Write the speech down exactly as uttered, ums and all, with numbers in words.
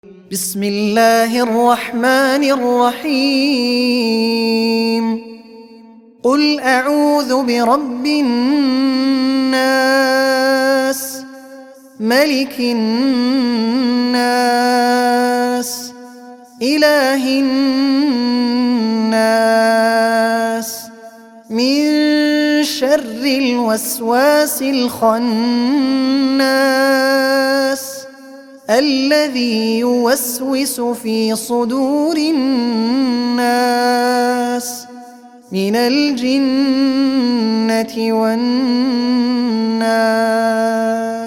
بسم الله الرحمن الرحيم قل أعوذ برب الناس ملك الناس إله الناس من شر الوسواس الخناس الذي يوسوس في صدور الناس من الجنة والناس.